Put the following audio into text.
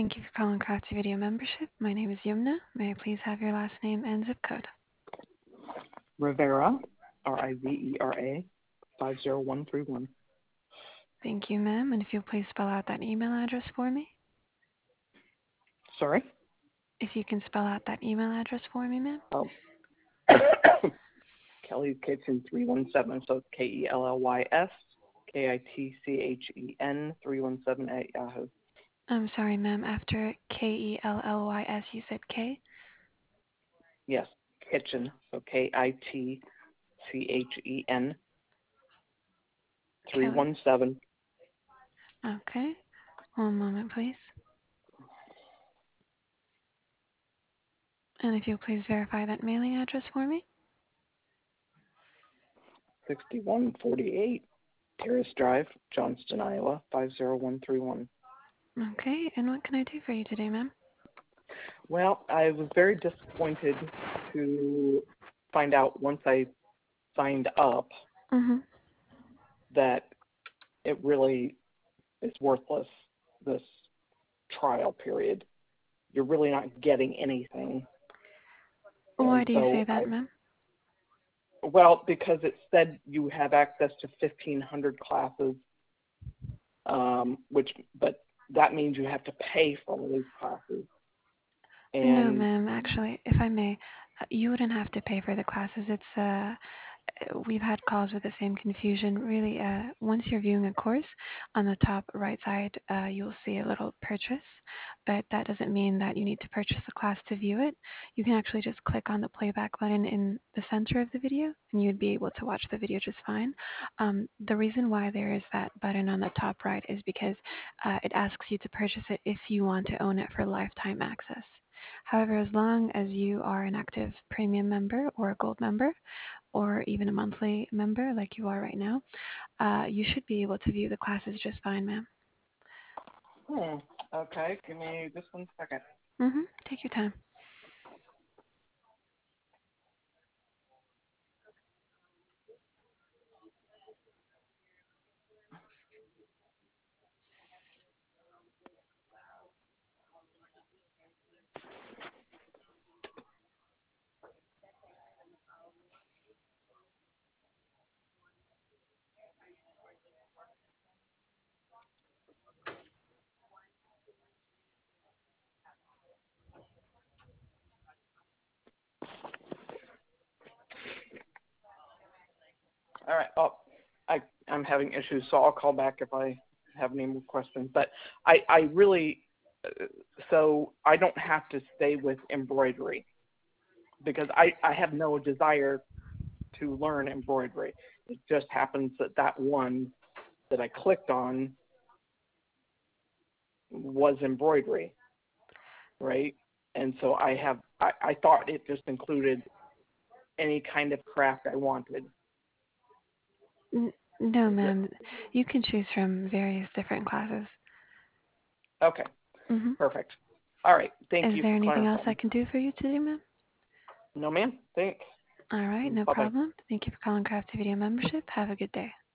Thank you for calling Crafty Video Membership. My name is Yumna. May I please have your last name and zip code? Rivera, Rivera, 50131. Thank you, ma'am. And if you'll please spell out that email address for me. Sorry? If you can spell out that email address for me, ma'am. Oh. Kelly's Kitchen 317, so it's KELLYS, KITCHEN 317 at Yahoo. I'm sorry, ma'am. After KELLYS, you said K? Yes, Kitchen, so KITCHEN 317. Okay. One moment, please. And if you'll please verify that mailing address for me. 6148 Terrace Drive, Johnston, Iowa, 50131. Okay. And what can I do for you today, ma'am? Well, I was very disappointed to find out once I signed up that it really is worthless, this trial period. You're really not getting anything. Why do you say that, ma'am? Well, because it said you have access to 1,500 classes, but that means you have to pay for all these classes. No, And ma'am. Actually, if I may, you wouldn't have to pay for the classes. We've had calls with the same confusion. Really, once you're viewing a course, on the top right side, you'll see a little purchase, but that doesn't mean that you need to purchase a class to view it. You can actually just click on the playback button in the center of the video, and you'd be able to watch the video just fine. The reason why there is that button on the top right is because it asks you to purchase it if you want to own it for lifetime access. However, as long as you are an active premium member or a gold member, or even a monthly member like you are right now, you should be able to view the classes just fine, ma'am. Okay, give me just 1 second. Take your time. All right. Oh, I'm having issues, so I'll call back if I have any more questions. But I really, so I don't have to stay with embroidery because I have no desire to learn embroidery. It just happens that one that I clicked on was embroidery, right? And so I thought it just included any kind of craft I wanted. No, ma'am. You can choose from various different classes. Okay. Perfect. All right. Thank you. Is there for anything else clarifying. I can do for you today, ma'am? No, ma'am. Thanks. All right, no Bye-bye. problem. Thank you for calling Crafty Video Membership. Have a good day.